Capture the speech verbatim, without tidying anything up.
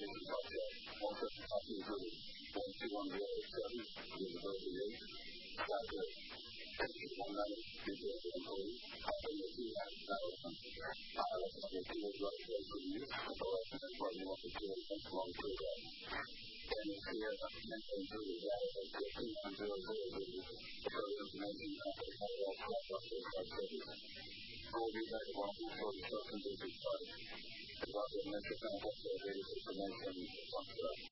communication project. One person talking to one two one zero eight seven, University eight, Doctor one nine details of employees, helping the two at Allison. Allison is the right place for youth, the election is what you want to do against long program. And it's here that mentioned through the data that fifteen one zero zero zero, the program mentioned that they have all cross-buses by cities. We'll be back at one for the substance abuse side. There's also a mental health information on the